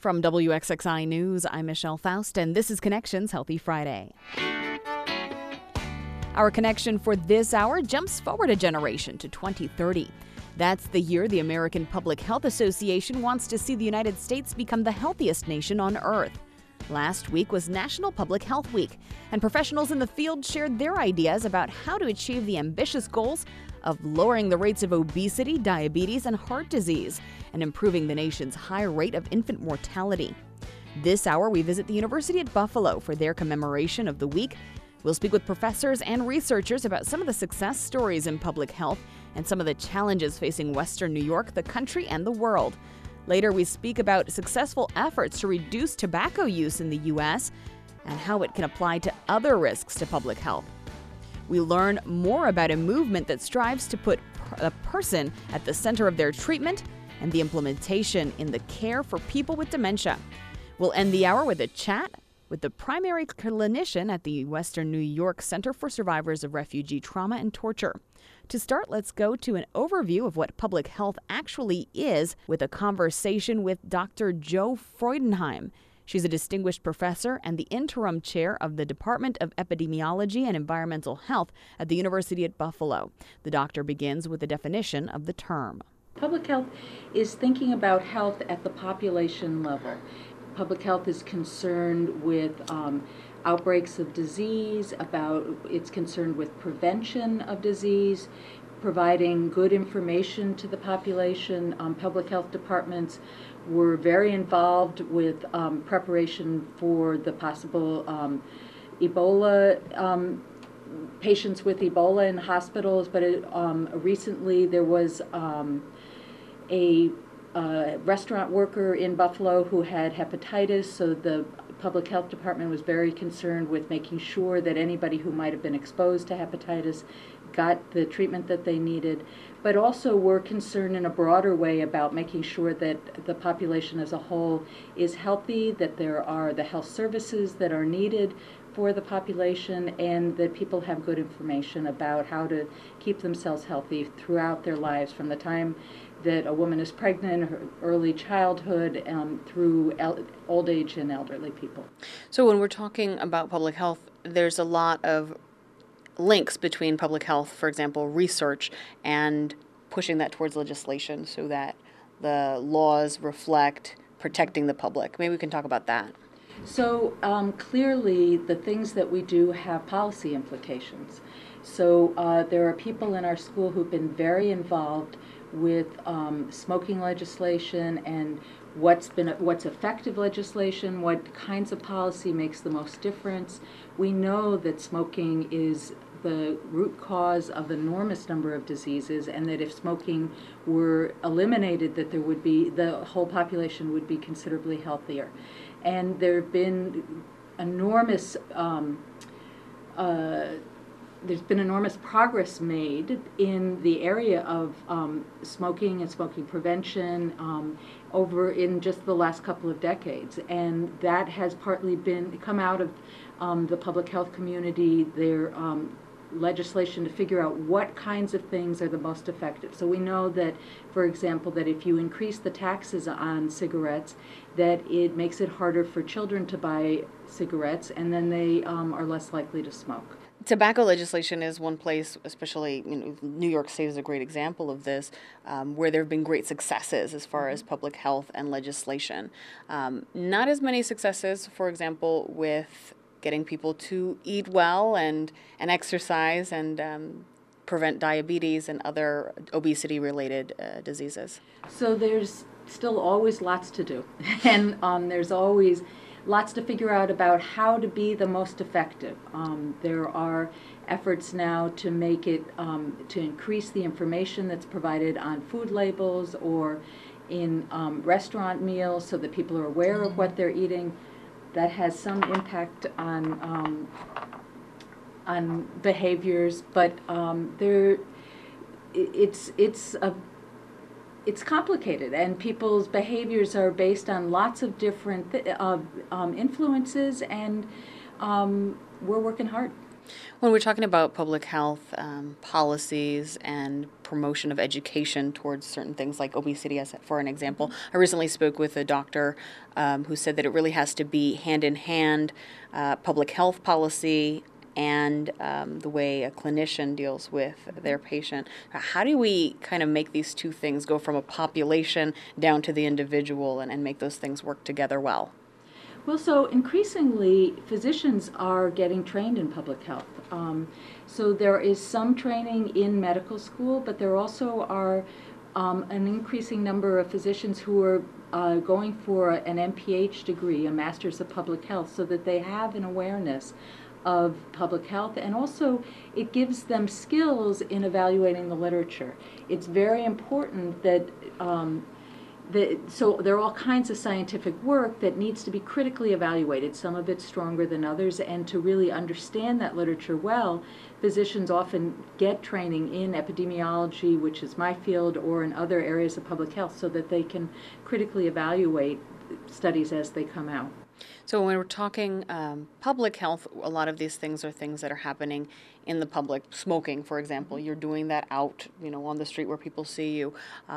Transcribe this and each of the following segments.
From WXXI News, I'm Michelle Faust, and this is Connections Healthy Friday. Our connection for this hour jumps forward a generation to 2030. That's the year the American Public Health Association wants to see the United States become the healthiest nation on Earth. Last week was National Public Health Week, and professionals in the field shared their ideas about how to achieve the ambitious goals of lowering the rates of obesity, diabetes, and heart disease, and improving the nation's high rate of infant mortality. This hour, we visit the University at Buffalo for their commemoration of the week. We'll speak with professors and researchers about some of the success stories in public health and some of the challenges facing Western New York, the country, and the world. Later, we speak about successful efforts to reduce tobacco use in the U.S. and how it can apply to other risks to public health. We learn more about a movement that strives to put a person at the center of their treatment and the implementation in the care for people with dementia. We'll end the hour with a chat with the primary clinician at the Western New York Center for Survivors of Refugee Trauma and Torture. To start, let's go to an overview of what public health actually is with a conversation with Dr. Jo Freudenheim. She's a distinguished professor and the interim chair of the Department of Epidemiology and Environmental Health at the University at Buffalo. The doctor begins with a definition of the term. Public health is thinking about health at the population level. Public health is concerned with outbreaks of disease, it's concerned with prevention of disease, providing good information to the population. Public health departments were very involved with preparation for the possible Ebola, patients with Ebola in hospitals, but recently there was a restaurant worker in Buffalo who had hepatitis, so the public health department was very concerned with making sure that anybody who might have been exposed to hepatitis got the treatment that they needed, but also we're concerned in a broader way about making sure that the population as a whole is healthy, that there are the health services that are needed for the population, and that people have good information about how to keep themselves healthy throughout their lives, from the time that a woman is pregnant, her early childhood, through old age and elderly people. So when we're talking about public health, there's a lot of links between public health, for example, research, and pushing that towards legislation so that the laws reflect protecting the public. Maybe we can talk about that. So clearly the things that we do have policy implications. So there are people in our school who've been very involved with smoking legislation and what's effective legislation, what kinds of policy makes the most difference. We know that smoking is the root cause of an enormous number of diseases, and that if smoking were eliminated, that the whole population would be considerably healthier. And there have been enormous there's been enormous progress made in the area of smoking and smoking prevention over in just the last couple of decades, and that has partly come out of the public health community, their legislation to figure out what kinds of things are the most effective. So we know that, for example, that if you increase the taxes on cigarettes, that it makes it harder for children to buy cigarettes, and then they are less likely to smoke. Tobacco legislation is one place, especially New York State is a great example of this, where there have been great successes as far as public health and legislation. Not as many successes, for example, with getting people to eat well and exercise and prevent diabetes and other obesity-related diseases. So there's still always lots to do, and there's always lots to figure out about how to be the most effective. There are efforts now to make it, to increase the information that's provided on food labels or in restaurant meals so that people are aware of what they're eating. That has some impact on behaviors, but it's complicated, and people's behaviors are based on lots of different influences, and we're working hard. When we're talking about public health policies and promotion of education towards certain things like obesity, as for an example, I recently spoke with a doctor who said that it really has to be hand in hand, public health policy and the way a clinician deals with their patient. How do we kind of make these two things go from a population down to the individual and make those things work together well? Well, so increasingly, physicians are getting trained in public health. So there is some training in medical school, but there also are an increasing number of physicians who are going for an MPH degree, a Master's of Public Health, so that they have an awareness of public health, and also it gives them skills in evaluating the literature. It's very important that so there are all kinds of scientific work that needs to be critically evaluated. Some of it's stronger than others, and to really understand that literature well, physicians often get training in epidemiology, which is my field, or in other areas of public health, so that they can critically evaluate studies as they come out. So when we're talking public health, a lot of these things are things that are happening in the public. Smoking, for example, you're doing that out, on the street where people see you.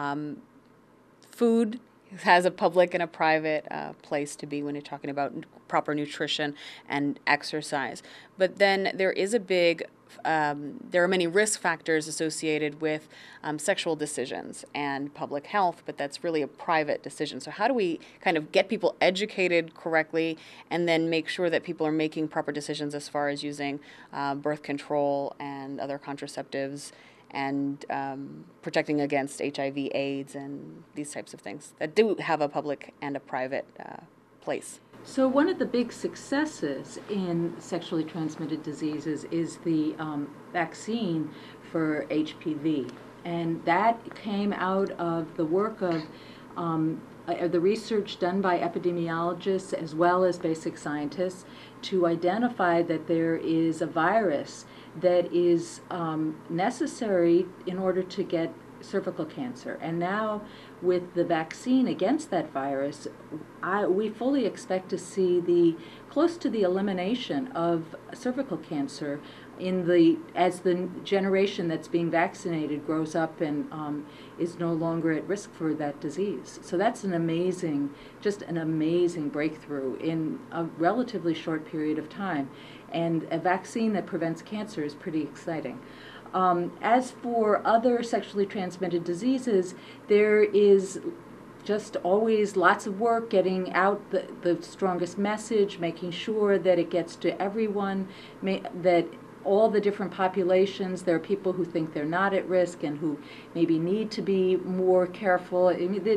Food has a public and a private place to be when you're talking about proper nutrition and exercise. But then there is there are many risk factors associated with sexual decisions and public health, but that's really a private decision. So how do we kind of get people educated correctly and then make sure that people are making proper decisions as far as using birth control and other contraceptives and protecting against HIV, AIDS, and these types of things that do have a public and a private place? So one of the big successes in sexually transmitted diseases is the vaccine for HPV. And that came out of the work of the research done by epidemiologists as well as basic scientists to identify that there is a virus that is necessary in order to get cervical cancer. And now with the vaccine against that virus, we fully expect to see close to the elimination of cervical cancer as the generation that's being vaccinated grows up and is no longer at risk for that disease. So that's just an amazing breakthrough in a relatively short period of time. And a vaccine that prevents cancer is pretty exciting. As for other sexually transmitted diseases, there is just always lots of work getting out the strongest message, making sure that it gets to everyone, that all the different populations, there are people who think they're not at risk and who maybe need to be more careful. I mean,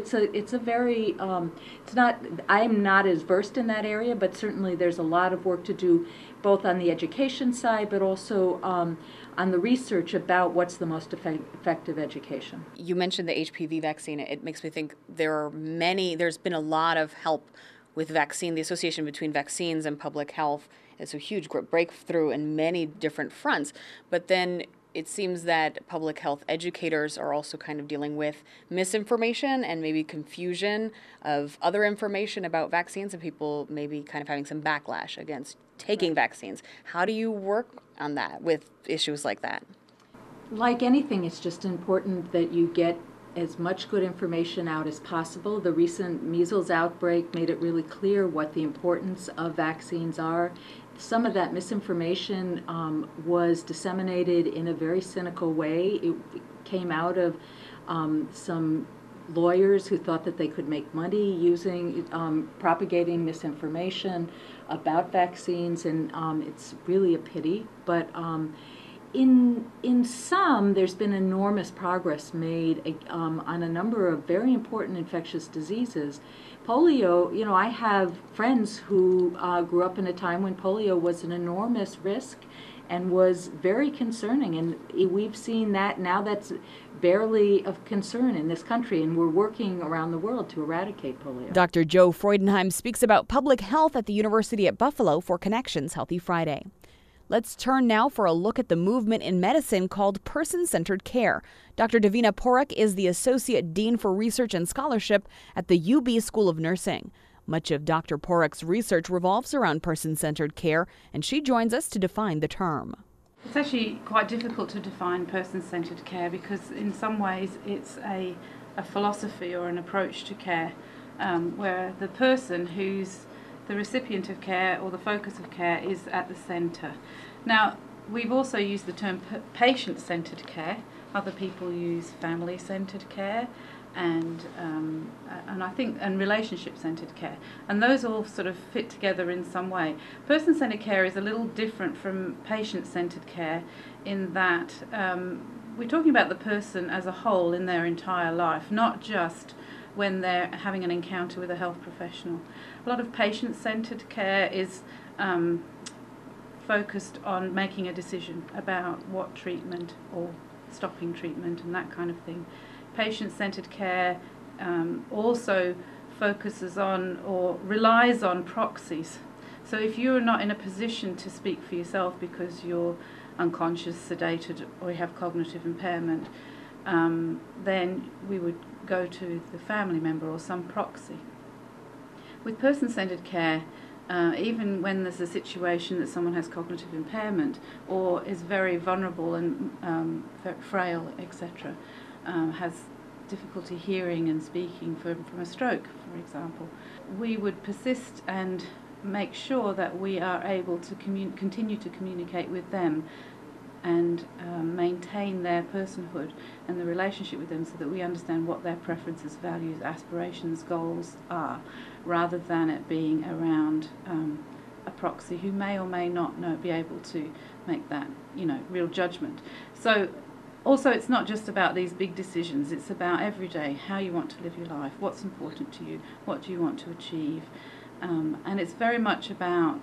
I'm not as versed in that area, but certainly there's a lot of work to do both on the education side, but also on the research about what's the most effective education. You mentioned the HPV vaccine. It makes me think there's been a lot of help with the association between vaccines and public health. It's a huge breakthrough in many different fronts. But then it seems that public health educators are also kind of dealing with misinformation and maybe confusion of other information about vaccines, and people maybe kind of having some backlash against taking vaccines. How do you work on that with issues like that? Like anything, it's just important that you get as much good information out as possible. The recent measles outbreak made it really clear what the importance of vaccines are. Some of that misinformation was disseminated in a very cynical way. It came out of some lawyers who thought that they could make money using propagating misinformation about vaccines, and it's really a pity. But in some, there's been enormous progress made on a number of very important infectious diseases. Polio, I have friends who grew up in a time when polio was an enormous risk and was very concerning, and we've seen that now that's barely of concern in this country, and we're working around the world to eradicate polio. Dr. Joe Freudenheim speaks about public health at the University at Buffalo for Connections Healthy Friday. Let's turn now for a look at the movement in medicine called person-centered care. Dr. Davina Porek is the Associate Dean for Research and Scholarship at the UB School of Nursing. Much of Dr. Porek's research revolves around person-centered care, and she joins us to define the term. It's actually quite difficult to define person-centered care because in some ways it's a philosophy or an approach to care where the person who's the recipient of care or the focus of care is at the centre. Now, we've also used the term patient-centered care. Other people use family-centered care and I think relationship-centered care, and those all sort of fit together in some way. Person-centered care is a little different from patient-centered care in that we're talking about the person as a whole in their entire life, not just when they're having an encounter with a health professional. A lot of patient-centered care is focused on making a decision about what treatment or stopping treatment and that kind of thing. Patient-centered care also focuses on or relies on proxies. So if you're not in a position to speak for yourself because you're unconscious, sedated, or you have cognitive impairment, then we would go to the family member or some proxy. With person-centered care, even when there's a situation that someone has cognitive impairment or is very vulnerable and frail, etc., has difficulty hearing and speaking from a stroke, for example, we would persist and make sure that we are able to continue to communicate with them and maintain their personhood and the relationship with them so that we understand what their preferences, values, aspirations, goals are, rather than it being around a proxy who may or may not be able to make that, real judgment. So also, it's not just about these big decisions, it's about every day, how you want to live your life, what's important to you, what do you want to achieve, and it's very much about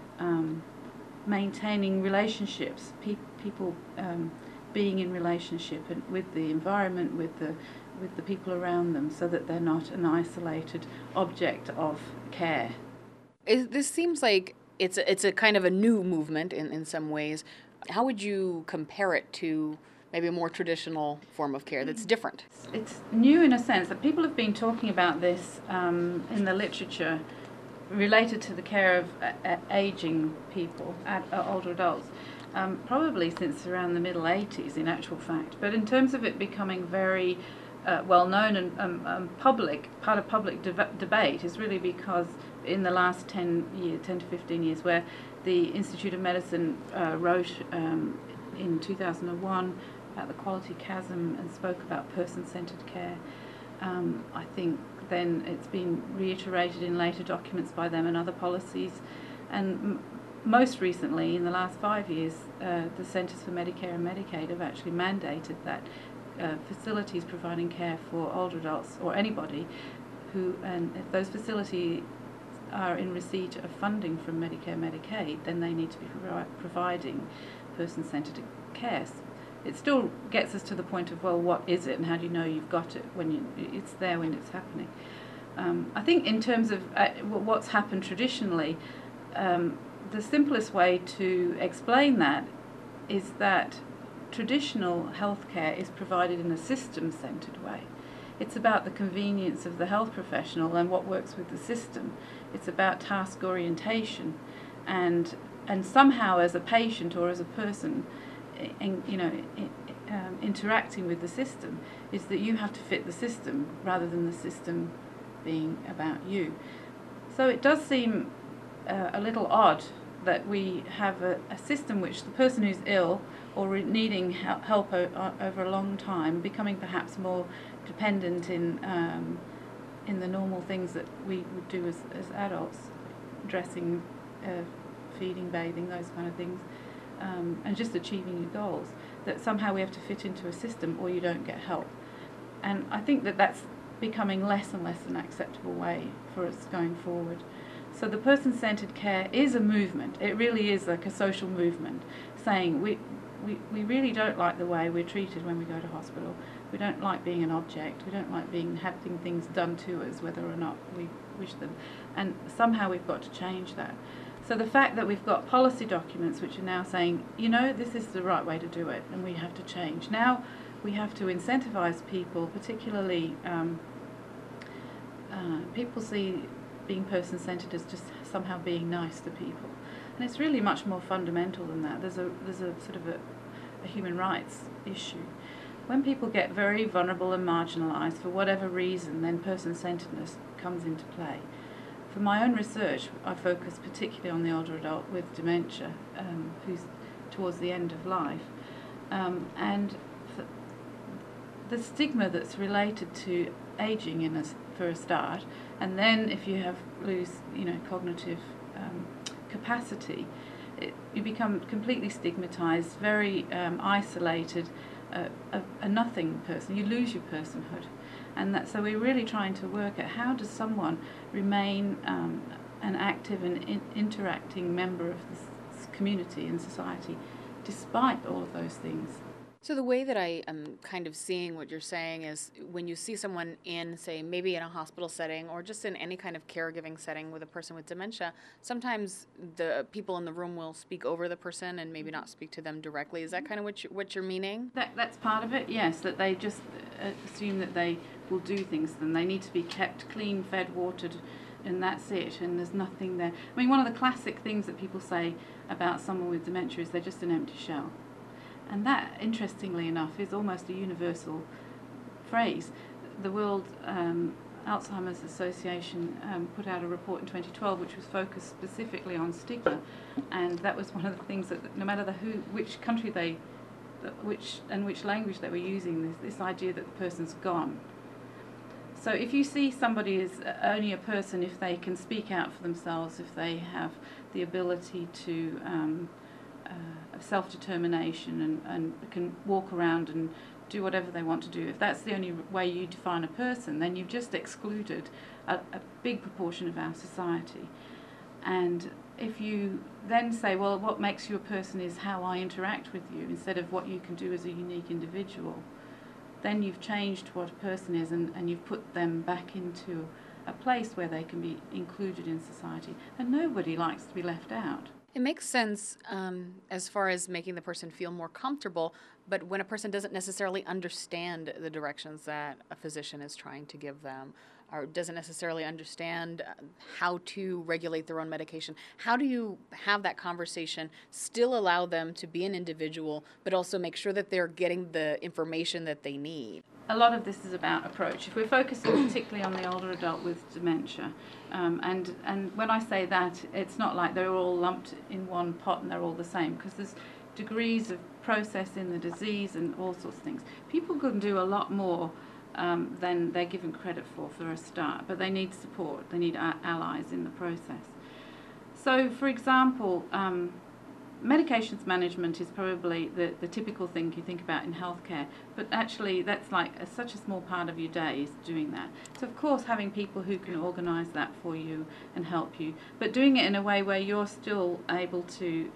maintaining relationships, people being in relationship with the environment, with the people around them, so that they're not an isolated object of care. This seems like it's a kind of a new movement in some ways. How would you compare it to maybe a more traditional form of care that's different? It's new in a sense that people have been talking about this in the literature related to the care of aging people, older adults, probably since around the middle 80s in actual fact. But in terms of it becoming very well known and public, part of public debate is really because in the last 10 to 15 years, where the Institute of Medicine wrote in 2001 about the quality chasm and spoke about person-centered care. I think then it's been reiterated in later documents by them and other policies, and most recently in the last 5 years the Centers for Medicare and Medicaid have actually mandated that facilities providing care for older adults or anybody who, and if those facilities are in receipt of funding from Medicare and Medicaid, then they need to be providing person-centered care. It still gets us to the point of, well, what is it and how do you know you've got it when it's there when it's happening? I think in terms of what's happened traditionally, the simplest way to explain that is that traditional healthcare is provided in a system-centered way. It's about the convenience of the health professional and what works with the system. It's about task orientation, and somehow as a patient or as a person, interacting with the system is that you have to fit the system rather than the system being about you. So it does seem a little odd that we have a system which the person who's ill or needing help over a long time, becoming perhaps more dependent in the normal things that we would do as adults, dressing, feeding, bathing, those kind of things, and just achieving your goals, that somehow we have to fit into a system or you don't get help. And I think that that's becoming less and less an acceptable way for us going forward. So the person-centered care is a movement. It really is like a social movement, saying we really don't like the way we're treated when we go to hospital. We don't like being an object. We don't like having things done to us whether or not we wish them. And somehow we've got to change that. So the fact that we've got policy documents which are now saying, this is the right way to do it and we have to change. Now we have to incentivize people, particularly people see being person-centered as just somehow being nice to people. And it's really much more fundamental than that. There's a sort of a human rights issue. When people get very vulnerable and marginalised for whatever reason, then person-centeredness comes into play. For my own research, I focus particularly on the older adult with dementia, who's towards the end of life, and the stigma that's related to ageing for a start, and then if you lose cognitive capacity, you become completely stigmatized, very isolated, a nothing person. You lose your personhood, and so we're really trying to work at how does someone remain an active and interacting member of this community and society despite all of those things. So the way that I am kind of seeing what you're saying is when you see someone in, say, maybe in a hospital setting or just in any kind of caregiving setting with a person with dementia, sometimes the people in the room will speak over the person and maybe not speak to them directly. Is that kind of what you're meaning? That's part of it, yes, that they just assume that they will do things to them. They need to be kept clean, fed, watered, and that's it, and there's nothing there. I mean, one of the classic things that people say about someone with dementia is they're just an empty shell. And that, interestingly enough, is almost a universal phrase. The World Alzheimer's Association put out a report in 2012 which was focused specifically on stigma, and that was one of the things that no matter which country which language they were using, this idea that the person's gone. So if you see somebody as only a person if they can speak out for themselves, if they have the ability to self-determination and can walk around and do whatever they want to do, if that's the only way you define a person, then you've just excluded a big proportion of our society. And if you then say, well, what makes you a person is how I interact with you instead of what you can do as a unique individual, then you've changed what a person is and you've put them back into a place where they can be included in society. And nobody likes to be left out. It makes sense as far as making the person feel more comfortable, but when a person doesn't necessarily understand the directions that a physician is trying to give them, or doesn't necessarily understand how to regulate their own medication, how do you have that conversation, still allow them to be an individual, but also make sure that they're getting the information that they need? A lot of this is about approach. If we're focusing particularly on the older adult with dementia, and when I say that, it's not like they're all lumped in one pot and they're all the same, because there's degrees of process in the disease and all sorts of things. People can do a lot more than they're given credit for a start, but they need support, they need allies in the process. So, for example, medications management is probably the typical thing you think about in healthcare, but actually that's like such a small part of your day is doing that. So of course having people who can organise that for you and help you, but doing it in a way where you're still able to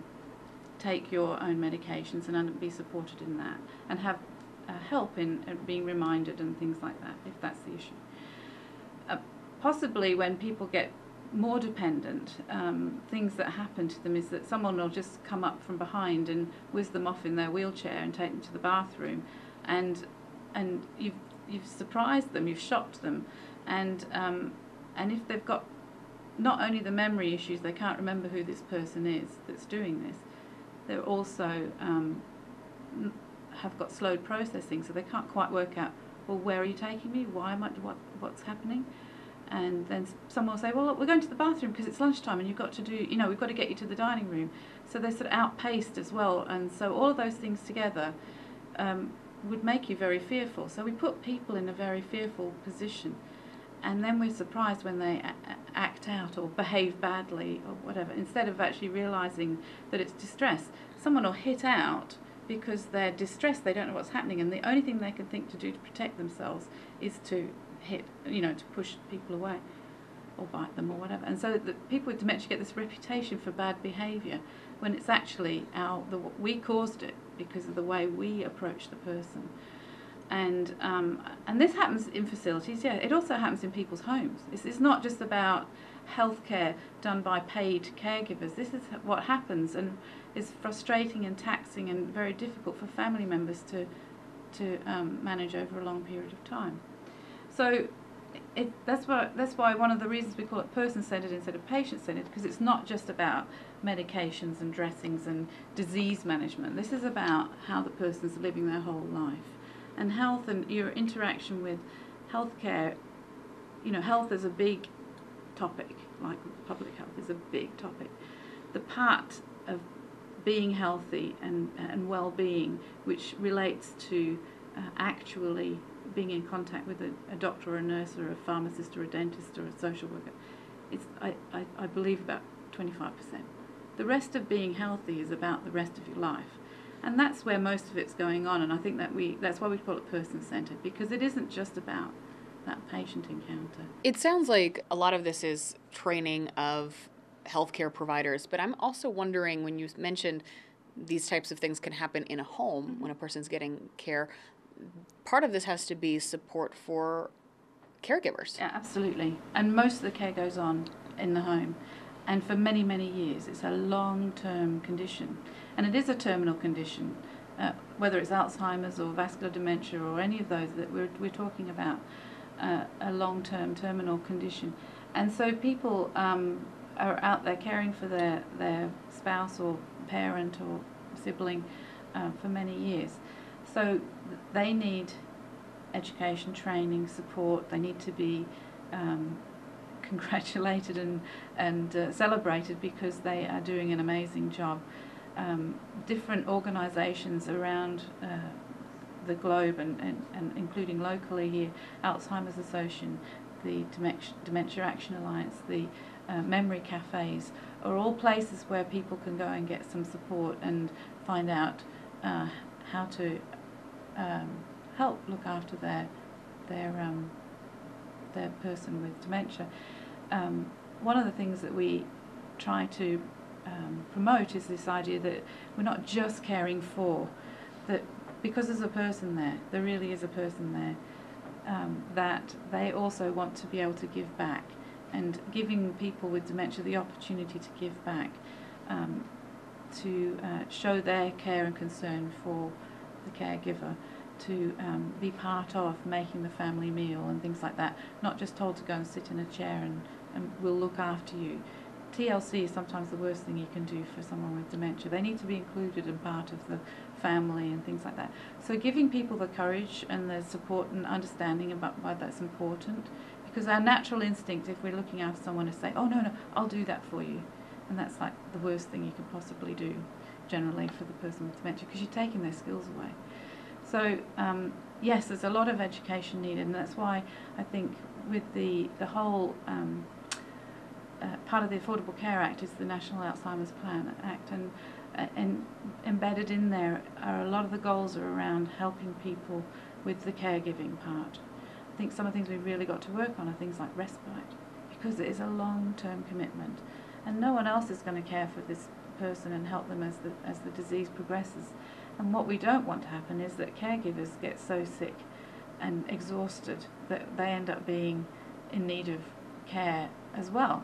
take your own medications and be supported in that, and have help in being reminded and things like that, if that's the issue. Possibly when people get more dependent, things that happen to them is that someone will just come up from behind and whiz them off in their wheelchair and take them to the bathroom, and you've surprised them, you've shocked them, and if they've got not only the memory issues, they can't remember who this person is that's doing this, they're also have got slowed processing, so they can't quite work out, well, where are you taking me? Why am I? What's happening? And then someone will say, well, look, we're going to the bathroom because it's lunchtime and you've got to do, we've got to get you to the dining room. So they're sort of outpaced as well. And so all of those things together would make you very fearful. So we put people in a very fearful position. And then we're surprised when they act out or behave badly or whatever, instead of actually realising that it's distress. Someone will hit out because they're distressed, they don't know what's happening, and the only thing they can think to do to protect themselves is to hit, to push people away or bite them or whatever. And so the people with dementia get this reputation for bad behaviour when it's actually we caused it because of the way we approach the person. And this happens in facilities, yeah. It also happens in people's homes. It's not just about healthcare done by paid caregivers. This is what happens, and is frustrating and taxing and very difficult for family members to manage over a long period of time. So that's why one of the reasons we call it person-centered instead of patient-centered, because it's not just about medications and dressings and disease management. This is about how the person's living their whole life, and health and your interaction with healthcare. Health is a big topic, like public health is a big topic. The part of being healthy and well-being, which relates to actually being in contact with a doctor or a nurse or a pharmacist or a dentist or a social worker, it's I believe about 25%. The rest of being healthy is about the rest of your life, and that's where most of it's going on. And I think that's why we call it person-centered, because it isn't just about that patient encounter. It sounds like a lot of this is training of healthcare providers, but I'm also wondering, when you mentioned these types of things can happen in a home when a person's getting care, part of this has to be support for caregivers. Yeah, absolutely. And most of the care goes on in the home. And for many, many years, it's a long-term condition. And it is a terminal condition, whether it's Alzheimer's or vascular dementia or any of those that we're talking about, a long-term terminal condition. And so people are out there caring for their spouse or parent or sibling for many years. So they need education, training, support. They need to be congratulated and celebrated because they are doing an amazing job. Different organisations around the globe and including locally here, Alzheimer's Association, the Dementia Action Alliance, the memory cafes, are all places where people can go and get some support and find out how to help look after their person with dementia. One of the things that we try to promote is this idea that we're not just caring for, that because there's a person there really is a person there, that they also want to be able to give back, and giving people with dementia the opportunity to give back, to show their care and concern for the caregiver, to be part of making the family meal and things like that, not just told to go and sit in a chair and we'll look after you. TLC is sometimes the worst thing you can do for someone with dementia. They need to be included and part of the family and things like that. So giving people the courage and the support and understanding about why that's important, because our natural instinct, if we're looking after someone, is say, oh no, I'll do that for you. And that's like the worst thing you can possibly do generally for the person with dementia, because you're taking their skills away. So yes, there's a lot of education needed, and that's why I think with the whole part of the Affordable Care Act is the National Alzheimer's Plan Act, and embedded in there are a lot of the goals are around helping people with the caregiving part. I think some of the things we've really got to work on are things like respite, because it is a long-term commitment, and no one else is going to care for this person and help them as the disease progresses. And what we don't want to happen is that caregivers get so sick and exhausted that they end up being in need of care as well.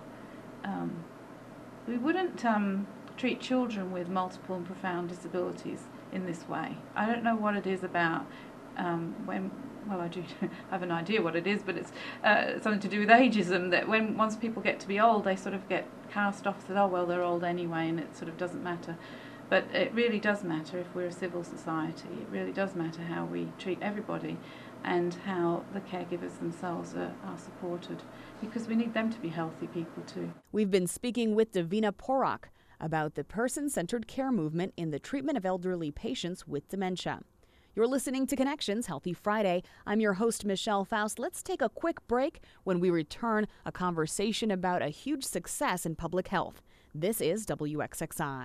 We wouldn't treat children with multiple and profound disabilities in this way. I don't know what it is about I do have an idea what it is, but it's something to do with ageism, that once people get to be old, they sort of get cast off that, oh well, they're old anyway, and it sort of doesn't matter. But it really does matter if we're a civil society. It really does matter how we treat everybody and how the caregivers themselves are supported, because we need them to be healthy people too. We've been speaking with Davina Porak about the person-centered care movement in the treatment of elderly patients with dementia. You're listening to Connections Healthy Friday. I'm your host, Michelle Faust. Let's take a quick break. When we return, a conversation about a huge success in public health. This is WXXI.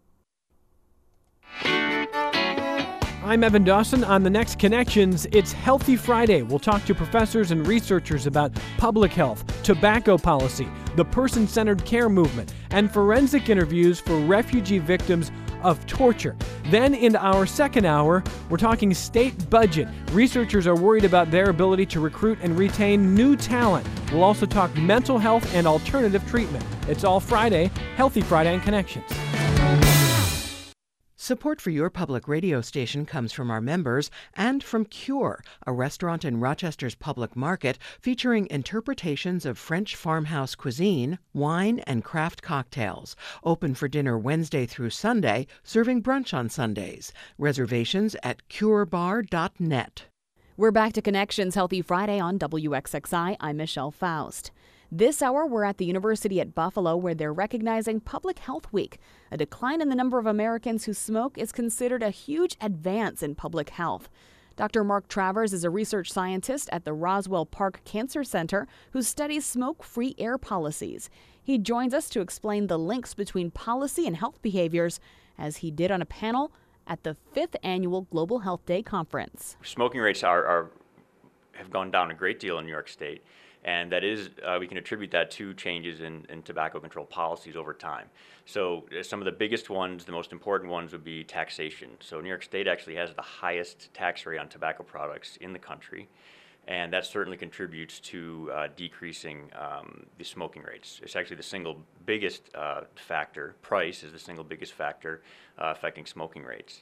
I'm Evan Dawson. On the next Connections, it's Healthy Friday. We'll talk to professors and researchers about public health, tobacco policy, the person-centered care movement, and forensic interviews for refugee victims of torture. Then in our second hour, we're talking state budget. Researchers are worried about their ability to recruit and retain new talent. We'll also talk mental health and alternative treatment. It's all Friday, Healthy Friday on Connections. Support for your public radio station comes from our members and from Cure, a restaurant in Rochester's Public Market featuring interpretations of French farmhouse cuisine, wine, and craft cocktails. Open for dinner Wednesday through Sunday, serving brunch on Sundays. Reservations at curebar.net. We're back to Connections Healthy Friday on WXXI. I'm Michelle Faust. This hour, we're at the University at Buffalo, where they're recognizing Public Health Week. A decline in the number of Americans who smoke is considered a huge advance in public health. Dr. Mark Travers is a research scientist at the Roswell Park Cancer Center who studies smoke-free air policies. He joins us to explain the links between policy and health behaviors, as he did on a panel at the 5th Annual Global Health Day Conference. Smoking rates have gone down a great deal in New York State, and that is, we can attribute that to changes in tobacco control policies over time. So some of the biggest ones, the most important ones, would be taxation. So New York State actually has the highest tax rate on tobacco products in the country, and that certainly contributes to decreasing the smoking rates. It's actually the single biggest factor. Price is the single biggest factor affecting smoking rates.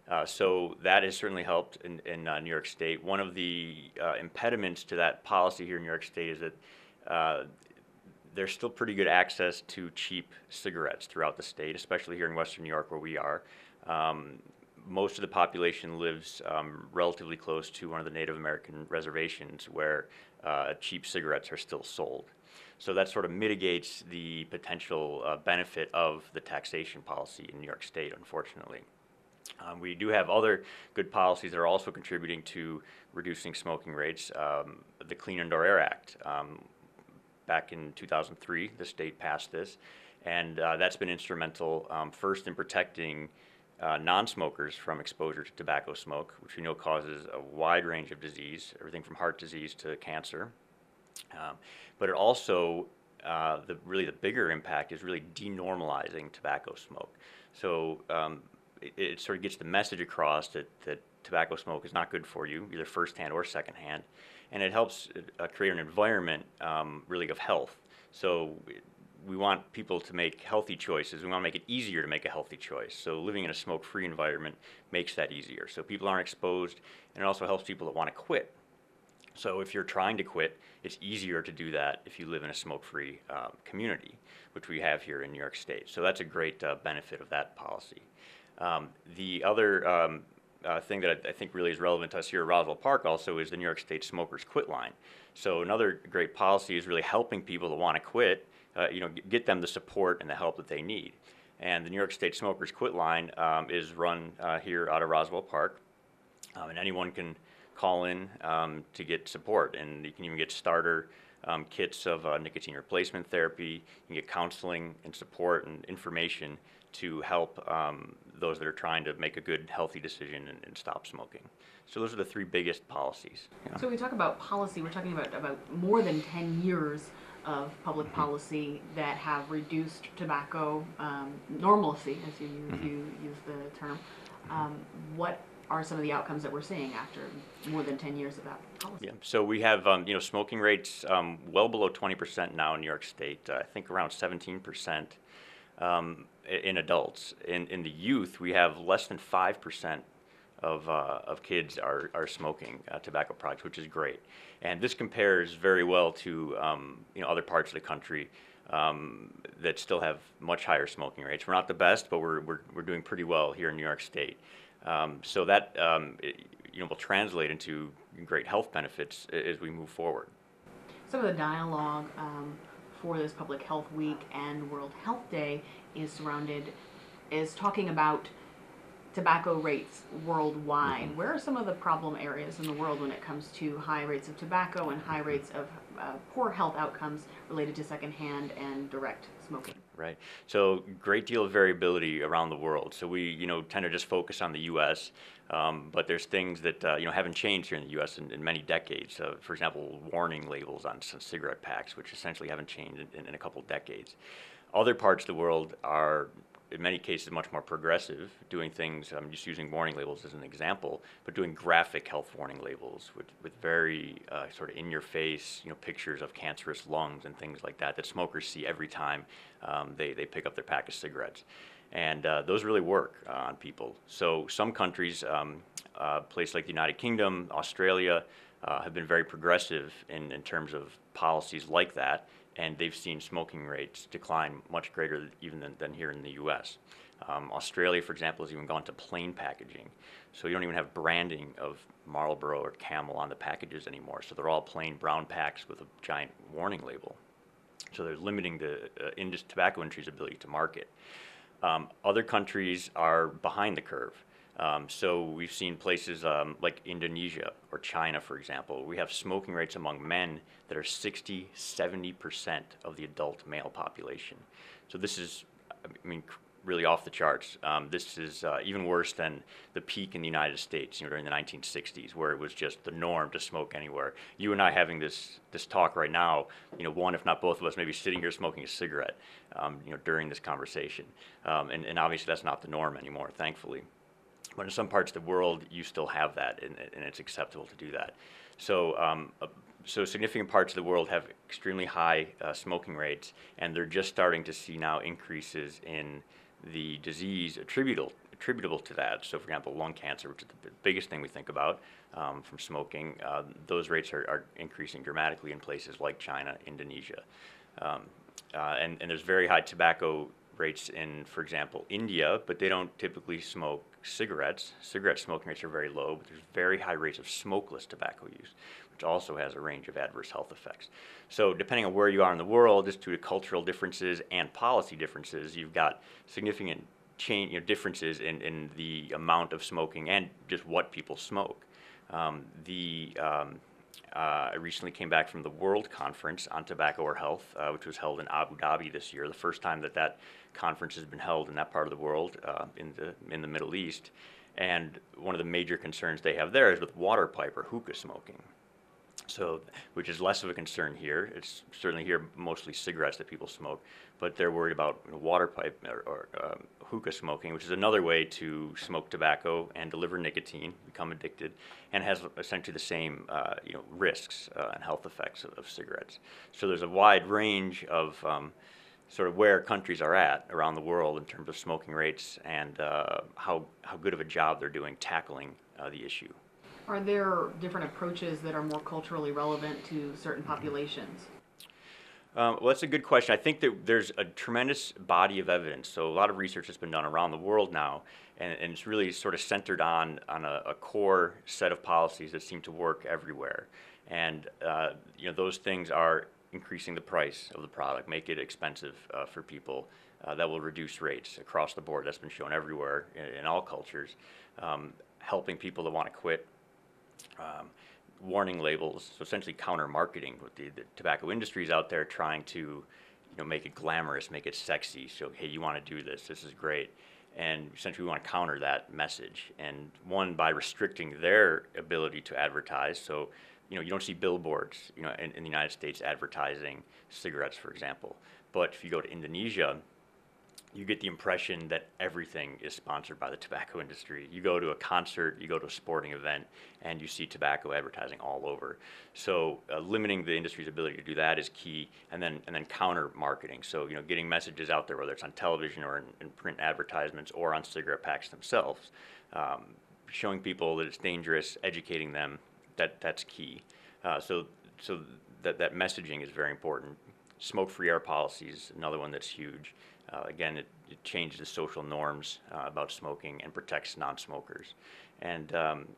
So that has certainly helped in New York State. One of the impediments to that policy here in New York State is that there's still pretty good access to cheap cigarettes throughout the state, especially here in Western New York where we are. Most of the population lives relatively close to one of the Native American reservations where cheap cigarettes are still sold. So that sort of mitigates the potential benefit of the taxation policy in New York State, unfortunately. We do have other good policies that are also contributing to reducing smoking rates. The Clean Indoor Air Act, back in 2003, the state passed this, and that's been instrumental, first in protecting non-smokers from exposure to tobacco smoke, which we know causes a wide range of disease, everything from heart disease to cancer. But it also, really the bigger impact is really denormalizing tobacco smoke. So it sort of gets the message across that tobacco smoke is not good for you, either firsthand or secondhand, and it helps create an environment really of health. So we want people to make healthy choices. We want to make it easier to make a healthy choice. So living in a smoke-free environment makes that easier. So people aren't exposed, and it also helps people that want to quit. So if you're trying to quit, it's easier to do that if you live in a smoke-free community, which we have here in New York State. So that's a great benefit of that policy. The other thing that I think really is relevant to us here at Roswell Park also is the New York State Smokers Quit Line. So another great policy is really helping people that want to quit, get them the support and the help that they need. And the New York State Smokers Quit Line is run here out of Roswell Park, and anyone can call in to get support, and you can even get starter kits of nicotine replacement therapy. You can get counseling and support and information to help those that are trying to make a good, healthy decision and stop smoking. So those are the three biggest policies. Yeah. So when we talk about policy, we're talking about more than 10 years of public policy that have reduced tobacco normalcy, as you use the term. What are some of the outcomes that we're seeing after more than 10 years of that policy? Yeah. So we have smoking rates well below 20% now in New York State. I think around 17% in adults. In the youth, we have less than 5% of kids are smoking tobacco products, which is great. And this compares very well to other parts of the country that still have much higher smoking rates. We're not the best, but we're doing pretty well here in New York State. So that will translate into great health benefits as we move forward. Some of the dialogue for this Public Health Week and World Health Day is talking about tobacco rates worldwide. Mm-hmm. Where are some of the problem areas in the world when it comes to high rates of tobacco and high rates of poor health outcomes related to secondhand and direct smoking? Right. So great deal of variability around the world. So we tend to just focus on the U.S., but there's things that haven't changed here in the U.S. in many decades. For example, warning labels on some cigarette packs, which essentially haven't changed in a couple decades. Other parts of the world are, in many cases, much more progressive, doing things, I'm just using warning labels as an example, but doing graphic health warning labels with very sort of in-your-face pictures of cancerous lungs and things like that smokers see every time they pick up their pack of cigarettes. And those really work on people. So some countries, places like the United Kingdom, Australia, have been very progressive in terms of policies like that, and they've seen smoking rates decline much greater even than here in the U.S. Australia, for example, has even gone to plain packaging. So you don't even have branding of Marlboro or Camel on the packages anymore. So they're all plain brown packs with a giant warning label. So they're limiting the tobacco industry's ability to market. Other countries are behind the curve. So we've seen places like Indonesia or China, for example. We have smoking rates among men that are 60, 70% of the adult male population. So this is, I mean, really off the charts. This is even worse than the peak in the United States, during the 1960s, where it was just the norm to smoke anywhere. You and I having this talk right now, one, if not both of us, maybe sitting here smoking a cigarette, during this conversation. And obviously that's not the norm anymore, thankfully. But in some parts of the world, you still have that, and it's acceptable to do that. So, so significant parts of the world have extremely high smoking rates, and they're just starting to see now increases in the disease attributable to that. So, for example, lung cancer, which is the biggest thing we think about from smoking, those rates are increasing dramatically in places like China, Indonesia. And there's very high tobacco rates in, for example, India, but they don't typically smoke cigarettes. Cigarette smoking rates are very low, but there's very high rates of smokeless tobacco use, which also has a range of adverse health effects. So depending on where you are in the world, just due to cultural differences and policy differences, you've got significant differences in the amount of smoking and just what people smoke. I recently came back from the World Conference on Tobacco or Health, which was held in Abu Dhabi this year, the first time that conference has been held in that part of the world, in the Middle East. And one of the major concerns they have there is with water pipe or hookah smoking. So, which is less of a concern here. It's certainly here mostly cigarettes that people smoke, but they're worried about water pipe or hookah smoking, which is another way to smoke tobacco and deliver nicotine, become addicted, and has essentially the same risks and health effects of cigarettes. So there's a wide range of sort of where countries are at around the world in terms of smoking rates and how good of a job they're doing tackling the issue. Are there different approaches that are more culturally relevant to certain populations? Well, that's a good question. I think that there's a tremendous body of evidence. So a lot of research has been done around the world now, and it's really sort of centered on a core set of policies that seem to work everywhere. And those things are increasing the price of the product, make it expensive for people. That will reduce rates across the board. That's been shown everywhere in all cultures. Helping people that want to quit. Warning labels, so essentially counter-marketing with the tobacco industries out there trying to, make it glamorous, make it sexy. So, hey, you want to do this? This is great. And essentially we want to counter that message. And one, by restricting their ability to advertise. So, you don't see billboards, in the United States advertising cigarettes, for example. But if you go to Indonesia, you get the impression that everything is sponsored by the tobacco industry. You go to a concert, you go to a sporting event, and you see tobacco advertising all over. So limiting the industry's ability to do that is key, and then counter marketing. So getting messages out there, whether it's on television or in print advertisements or on cigarette packs themselves, showing people that it's dangerous, educating them. That's key. So that messaging is very important. Smoke-free air policies, another one that's huge. Again, it changes the social norms about smoking and protects non-smokers. And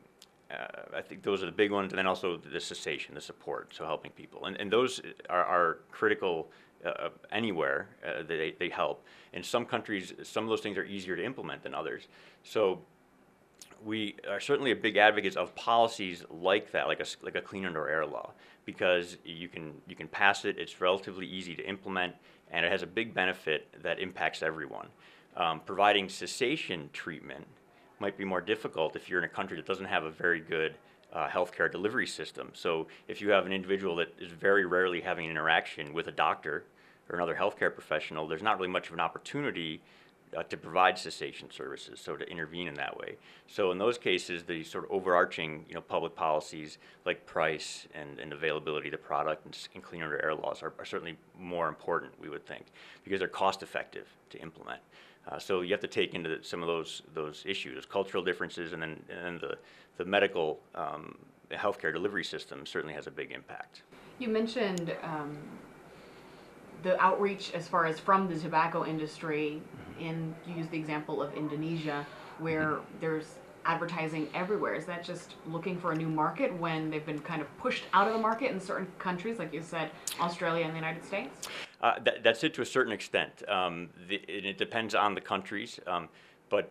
I think those are the big ones. And then also the cessation, the support, so helping people. And those are critical anywhere. They help. In some countries, some of those things are easier to implement than others. So we are certainly a big advocates of policies like that, like a clean indoor air law, because you can pass it. It's relatively easy to implement, and it has a big benefit that impacts everyone. Providing cessation treatment might be more difficult if you're in a country that doesn't have a very good healthcare delivery system. So if you have an individual that is very rarely having an interaction with a doctor or another healthcare professional, there's not really much of an opportunity to provide cessation services, so to intervene in that way. So in those cases, the sort of overarching, public policies like price and availability of the product and clean under air laws are certainly more important, we would think, because they're cost effective to implement. So you have to take into some of those issues, cultural differences, and then the medical healthcare delivery system certainly has a big impact. You mentioned the outreach as far as from the tobacco industry, and you used the example of Indonesia, where there's advertising everywhere. Is that just looking for a new market when they've been kind of pushed out of the market in certain countries, like you said, Australia and the United States? That's it to a certain extent. It depends on the countries, but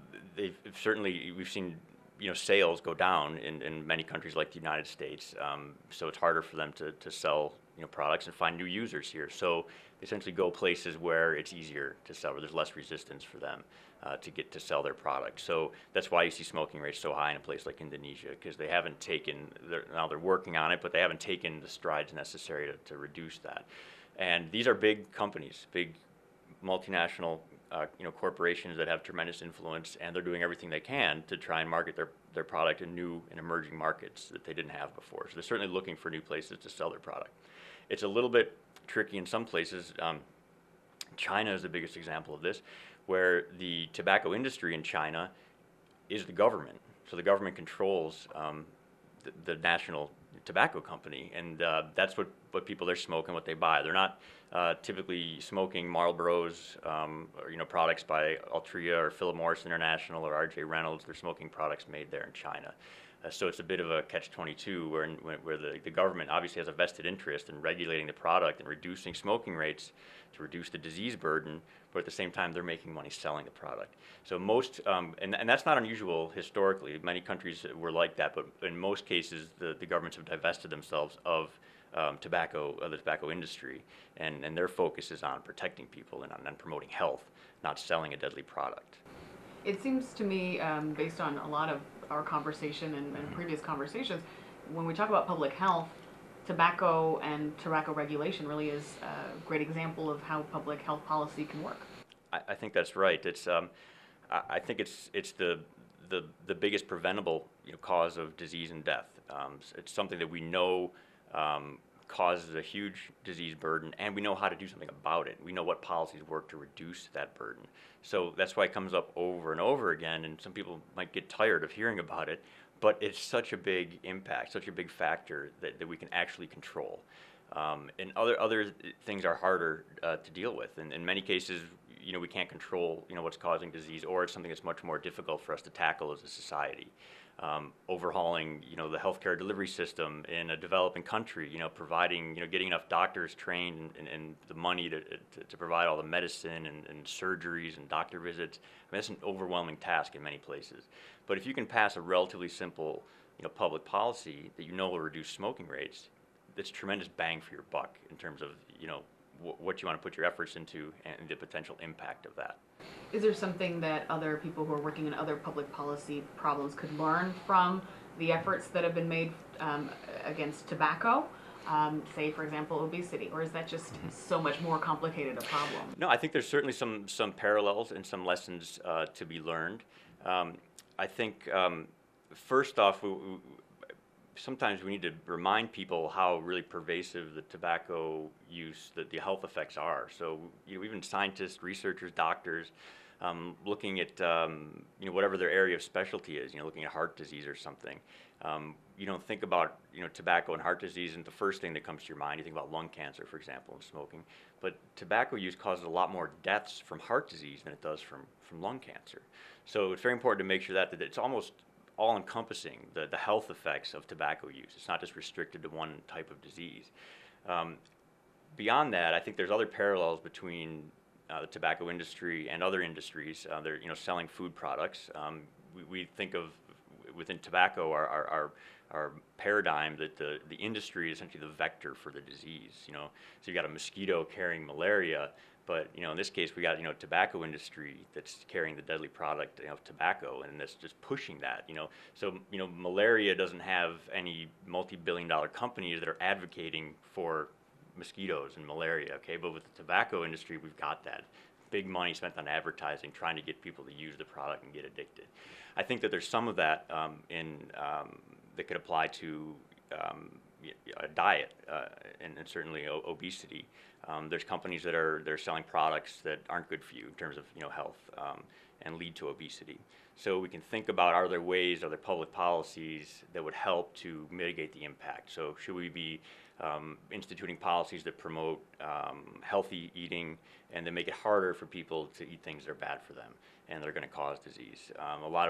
we've seen sales go down in many countries like the United States. So it's harder for them to sell products and find new users here. So they essentially go places where it's easier to sell, where there's less resistance for them to sell their product. So that's why you see smoking rates so high in a place like Indonesia, because they haven't now they're working on it, but they haven't taken the strides necessary to reduce that. And these are big companies, big multinational corporations that have tremendous influence, and they're doing everything they can to try and market their product in new and emerging markets that they didn't have before. So they're certainly looking for new places to sell their product. It's a little bit tricky in some places. China is the biggest example of this, where the tobacco industry in China is the government. So the government controls the national tobacco company, and that's what people are smoking, what they buy. They're not typically smoking Marlboros or products by Altria or Philip Morris International or R.J. Reynolds. They're smoking products made there in China. So it's a bit of a catch-22 where the government obviously has a vested interest in regulating the product and reducing smoking rates to reduce the disease burden, but at the same time they're making money selling the product. So most, and that's not unusual historically. Many countries were like that, but in most cases the governments have divested themselves of the tobacco industry, and their focus is on protecting people and on promoting health, not selling a deadly product. It seems to me, based on a lot of our conversation and previous conversations, when we talk about public health, tobacco and tobacco regulation really is a great example of how public health policy can work. I think that's right. It's I think it's the biggest preventable cause of disease and death. It's something that we know causes a huge disease burden, and we know how to do something about it. We know what policies work to reduce that burden. So that's why it comes up over and over again, and some people might get tired of hearing about it, but it's such a big impact, such a big factor that we can actually control. And other things are harder to deal with. And in many cases, we can't control what's causing disease, or it's something that's much more difficult for us to tackle as a society. Overhauling the healthcare delivery system in a developing country, providing getting enough doctors trained and the money to provide all the medicine and surgeries and doctor visits. I mean, that's an overwhelming task in many places. But if you can pass a relatively simple public policy that will reduce smoking rates, that's tremendous bang for your buck in terms of what you want to put your efforts into and the potential impact of that. Is there something that other people who are working in other public policy problems could learn from the efforts that have been made against tobacco? Say, for example, obesity, or is that just so much more complicated a problem? No, I think there's certainly some parallels and some lessons to be learned. I think first off, sometimes we need to remind people how really pervasive the tobacco use, the health effects are. So even scientists, researchers, doctors, looking at whatever their area of specialty is, looking at heart disease or something. You don't think about tobacco and heart disease, and the first thing that comes to your mind, you think about lung cancer, for example, and smoking. But tobacco use causes a lot more deaths from heart disease than it does from lung cancer. So it's very important to make sure that it's almost all-encompassing, the health effects of tobacco use. It's not just restricted to one type of disease. Beyond that, I think there's other parallels between the tobacco industry and other industries. They're selling food products. We think of within tobacco our paradigm that the industry is essentially the vector for the disease. So you've got a mosquito carrying malaria. But in this case, we got tobacco industry that's carrying the deadly product of tobacco, and that's just pushing that. So malaria doesn't have any multi-billion-dollar companies that are advocating for mosquitoes and malaria. Okay, but with the tobacco industry, we've got that big money spent on advertising, trying to get people to use the product and get addicted. I think that there's some of that that could apply to a diet and certainly obesity. There's companies that are selling products that aren't good for you in terms of health and lead to obesity. So we can think about, are there public policies that would help to mitigate the impact? So should we be instituting policies that promote healthy eating and that make it harder for people to eat things that are bad for them and that are going to cause disease? A lot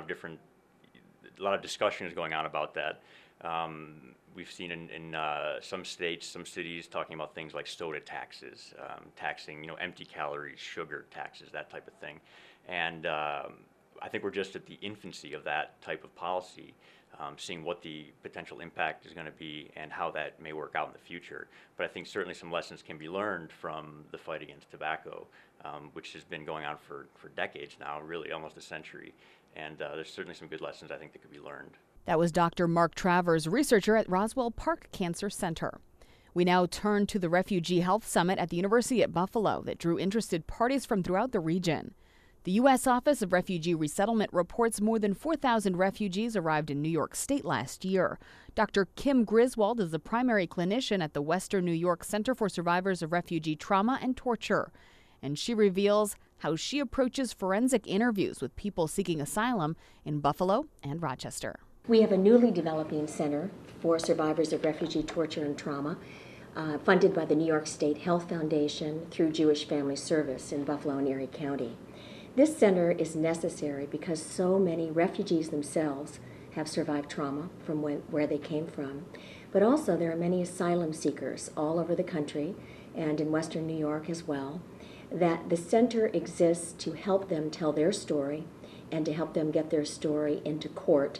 of discussion is going on about that. We've seen in some states, some cities talking about things like soda taxes, taxing empty calories, sugar taxes, that type of thing. And I think we're just at the infancy of that type of policy, seeing what the potential impact is going to be and how that may work out in the future. But I think certainly some lessons can be learned from the fight against tobacco, which has been going on for decades now, really almost a century. And there's certainly some good lessons I think that could be learned. That was Dr. Mark Travers, researcher at Roswell Park Cancer Center. We now turn to the Refugee Health Summit at the University at Buffalo that drew interested parties from throughout the region. The U.S. Office of Refugee Resettlement reports more than 4,000 refugees arrived in New York State last year. Dr. Kim Griswold is the primary clinician at the Western New York Center for Survivors of Refugee Trauma and Torture. And she reveals how she approaches forensic interviews with people seeking asylum in Buffalo and Rochester. We have a newly developing center for survivors of refugee torture and trauma, funded by the New York State Health Foundation through Jewish Family Service in Buffalo and Erie County. This center is necessary because so many refugees themselves have survived trauma from where they came from, but also there are many asylum seekers all over the country and in Western New York as well, that the center exists to help them tell their story and to help them get their story into court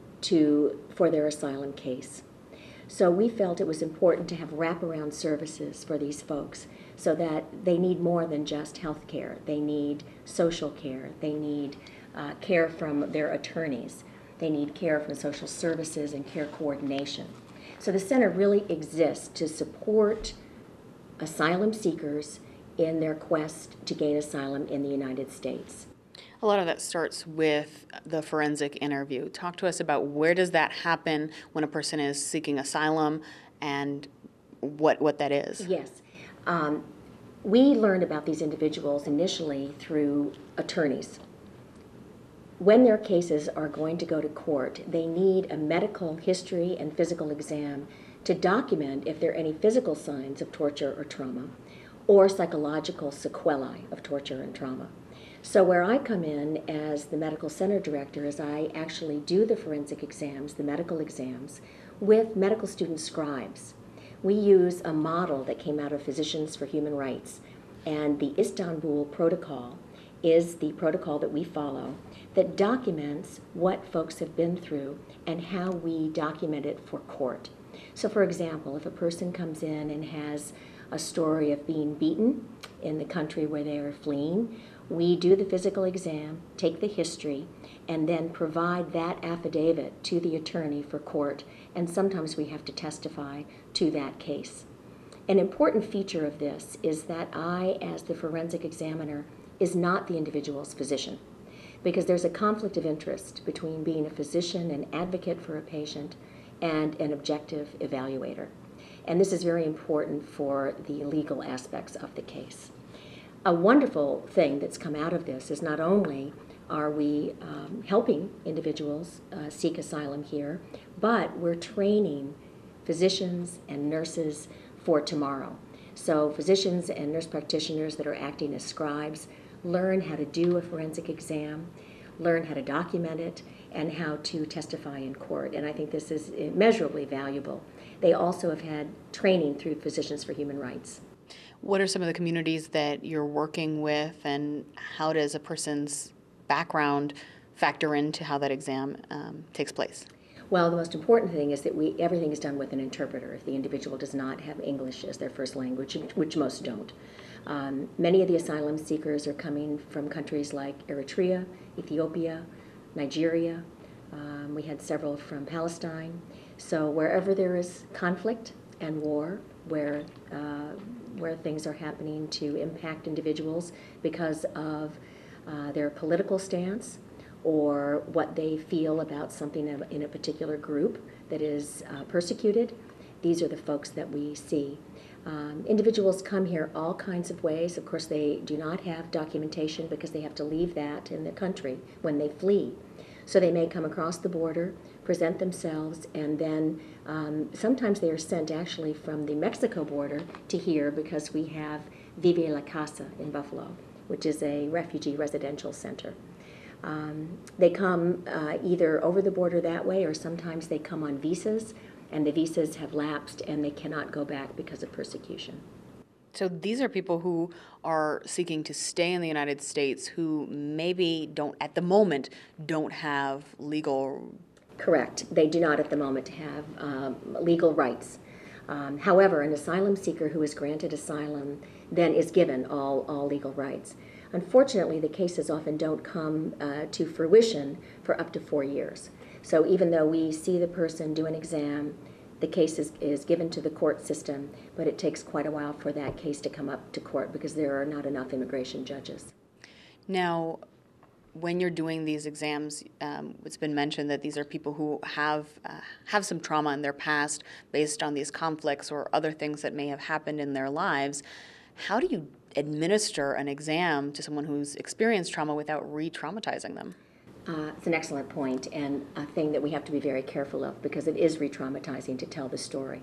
for their asylum case. So we felt it was important to have wraparound services for these folks so that they need more than just health care. They need social care. They need care from their attorneys. They need care from social services and care coordination. So the center really exists to support asylum seekers in their quest to gain asylum in the United States. A lot of that starts with the forensic interview. Talk to us about where does that happen when a person is seeking asylum and what that is. Yes. We learned about these individuals initially through attorneys. When their cases are going to go to court, they need a medical history and physical exam to document if there are any physical signs of torture or trauma or psychological sequelae of torture and trauma. So where I come in as the medical center director is I actually do the forensic exams, the medical exams, with medical student scribes. We use a model that came out of Physicians for Human Rights, and the Istanbul Protocol is the protocol that we follow that documents what folks have been through and how we document it for court. So for example, if a person comes in and has a story of being beaten in the country where they are fleeing, we do the physical exam, take the history, and then provide that affidavit to the attorney for court, and sometimes we have to testify to that case. An important feature of this is that I, as the forensic examiner, is not the individual's physician, because there's a conflict of interest between being a physician and advocate for a patient and an objective evaluator. And this is very important for the legal aspects of the case. A wonderful thing that's come out of this is not only are we helping individuals seek asylum here, but we're training physicians and nurses for tomorrow. So physicians and nurse practitioners that are acting as scribes learn how to do a forensic exam, learn how to document it, and how to testify in court. And I think this is immeasurably valuable. They also have had training through Physicians for Human Rights. What are some of the communities that you're working with, and how does a person's background factor into how that exam takes place? Well, the most important thing is that everything is done with an interpreter if the individual does not have English as their first language, which most don't. Many of the asylum seekers are coming from countries like Eritrea, Ethiopia, Nigeria. We had several from Palestine. So wherever there is conflict and war, where things are happening to impact individuals because of their political stance or what they feel about something in a particular group that is persecuted. These are the folks that we see. Individuals come here all kinds of ways. Of course, they do not have documentation because they have to leave that in the country when they flee. So they may come across the border, present themselves, and then sometimes they are sent actually from the Mexico border to here because we have Vive la Casa in Buffalo, which is a refugee residential center. They come either over the border that way, or sometimes they come on visas, and the visas have lapsed and they cannot go back because of persecution. So these are people who are seeking to stay in the United States who maybe at the moment, don't have legal... Correct. They do not at the moment have legal rights. However, an asylum seeker who is granted asylum then is given all legal rights. Unfortunately, the cases often don't come to fruition for up to 4 years. So even though we see the person do an exam, the case is given to the court system, but it takes quite a while for that case to come up to court because there are not enough immigration judges. Now, when you're doing these exams, it's been mentioned that these are people who have some trauma in their past based on these conflicts or other things that may have happened in their lives. How do you administer an exam to someone who's experienced trauma without re-traumatizing them? It's an excellent point, and a thing that we have to be very careful of because it is re-traumatizing to tell the story.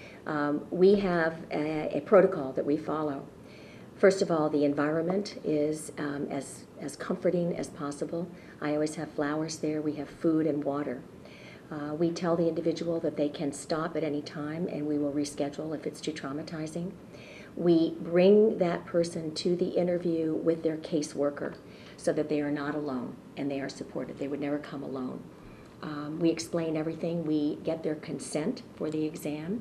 We have a protocol that we follow. First of all, the environment is as comforting as possible. I always have flowers there. We have food and water. We tell the individual that they can stop at any time and we will reschedule if it's too traumatizing. We bring that person to the interview with their caseworker so that they are not alone and they are supported. They would never come alone. We explain everything. We get their consent for the exam,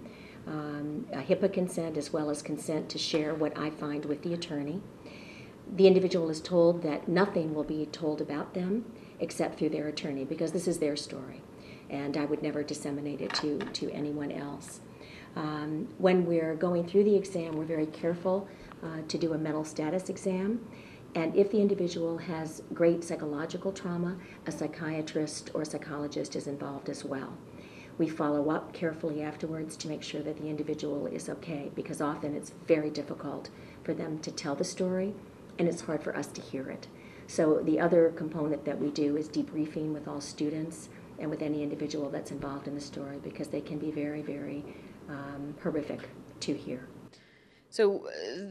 a HIPAA consent as well as consent to share what I find with the attorney. The individual is told that nothing will be told about them except through their attorney because this is their story and I would never disseminate it to anyone else. When we're going through the exam, we're very careful to do a mental status exam. And if the individual has great psychological trauma, a psychiatrist or psychologist is involved as well. We follow up carefully afterwards to make sure that the individual is okay, because often it's very difficult for them to tell the story, and it's hard for us to hear it. So the other component that we do is debriefing with all students and with any individual that's involved in the story, because they can be very, very horrific to hear. So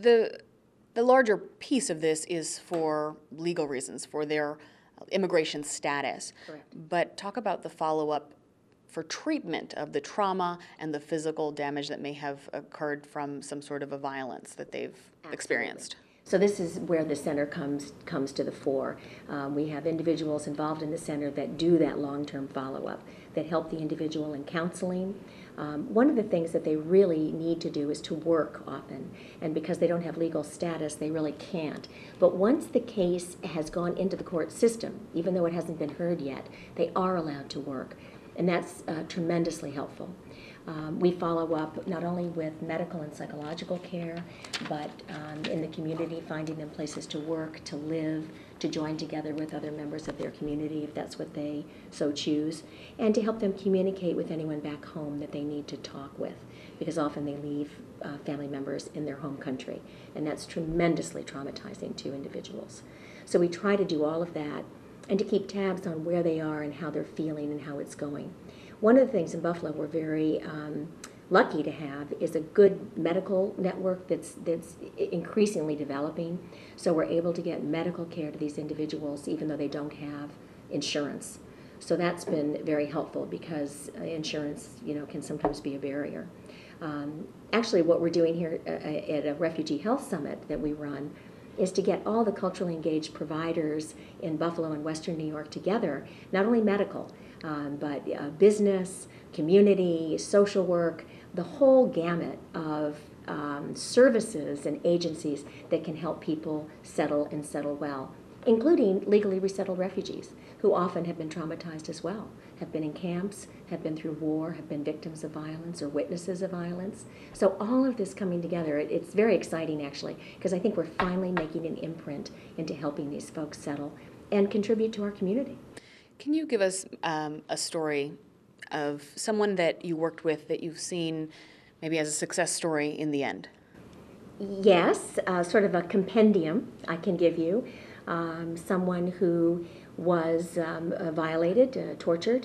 the larger piece of this is for legal reasons, for their immigration status. Correct. But talk about the follow-up for treatment of the trauma and the physical damage that may have occurred from some sort of a violence that they've experienced. So this is where the center comes to the fore. We have individuals involved in the center that do that long-term follow-up, that help the individual in counseling. One of the things that they really need to do is to work often, and because they don't have legal status, they really can't. But once the case has gone into the court system, even though it hasn't been heard yet, they are allowed to work, and that's tremendously helpful. We follow up not only with medical and psychological care, but in the community, finding them places to work, to live, to join together with other members of their community if that's what they so choose, and to help them communicate with anyone back home that they need to talk with, because often they leave family members in their home country, and that's tremendously traumatizing to individuals. So we try to do all of that and to keep tabs on where they are and how they're feeling and how it's going. One of the things in Buffalo we're very lucky to have is a good medical network that's increasingly developing. So we're able to get medical care to these individuals even though they don't have insurance. So that's been very helpful because insurance, can sometimes be a barrier. Actually, what we're doing here at a Refugee Health Summit that we run is to get all the culturally engaged providers in Buffalo and Western New York together, not only medical, but business, community, social work, the whole gamut of services and agencies that can help people settle and settle well. including legally resettled refugees who often have been traumatized as well, have been in camps, have been through war, have been victims of violence or witnesses of violence. So all of this coming together, it's very exciting actually, because I think we're finally making an imprint into helping these folks settle and contribute to our community. Can you give us a story of someone that you worked with that you've seen maybe as a success story in the end? Yes, sort of a compendium I can give you. Someone who was violated, tortured,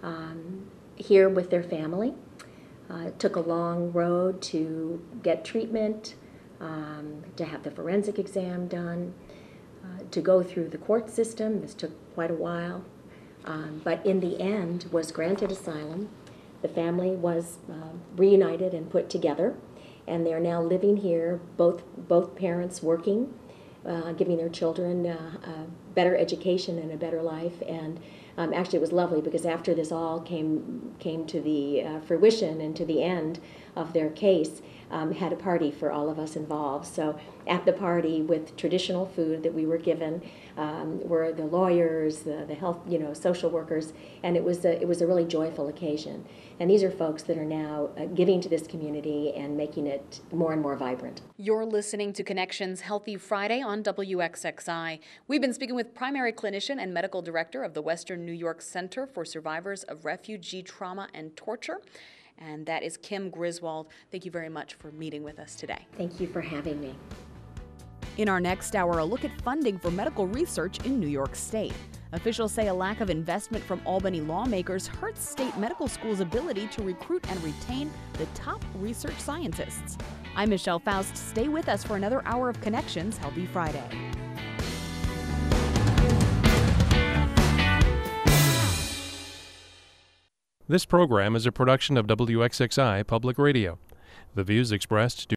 here with their family. Took a long road to get treatment, to have the forensic exam done, to go through the court system. This took quite a while, but in the end was granted asylum. The family was reunited and put together, and they're now living here, both parents working, giving their children a better education and a better life. And actually it was lovely because after this all came to the fruition and to the end of their case, had a party for all of us involved. So at the party, with traditional food that we were given, were the lawyers, the health, social workers, and it was a really joyful occasion. And these are folks that are now giving to this community and making it more and more vibrant. You're listening to Connections Healthy Friday on WXXI. We've been speaking with primary clinician and medical director of the Western New York Center for Survivors of Refugee Trauma and Torture, and that is Kim Griswold. Thank you very much for meeting with us today. Thank you for having me. In our next hour, a look at funding for medical research in New York State. Officials say a lack of investment from Albany lawmakers hurts state medical schools' ability to recruit and retain the top research scientists. I'm Michelle Faust. Stay with us for another hour of Connections Healthy Friday. This program is a production of WXXI Public Radio. The views expressed